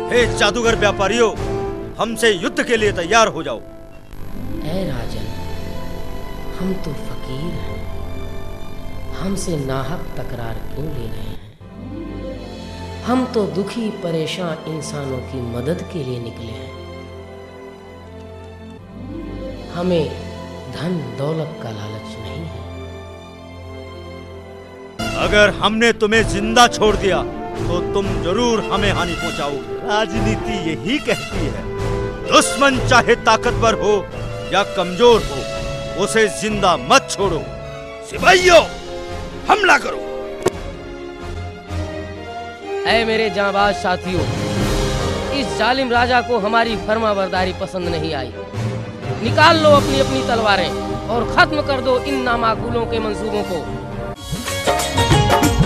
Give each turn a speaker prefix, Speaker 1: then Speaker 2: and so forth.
Speaker 1: हे जादूगर व्यापारियों, हमसे युद्ध के लिए तैयार हो जाओ।
Speaker 2: ऐ राजन, हम तो फकीर हैं, हमसे नाहक तकरार क्यों ले रहे हैं? हम तो दुखी परेशान इंसानों की मदद के लिए निकले हैं। हमें धन दौलत का लालच नहीं है।
Speaker 1: अगर हमने तुम्हें जिंदा छोड़ दिया तो तुम जरूर हमें हानि पहुंचाओगे। राजनीति यही कहती है, दुश्मन चाहे ताकतवर हो या कमजोर हो, उसे जिंदा मत छोड़ो। सिपाहियों, हमला करो।
Speaker 2: ऐ मेरे जांबाज साथियों, इस जालिम राजा को हमारी फर्माबरदारी पसंद नहीं आई। निकाल लो अपनी अपनी तलवारें और खत्म कर दो इन नामाकूलों के मंसूबों को।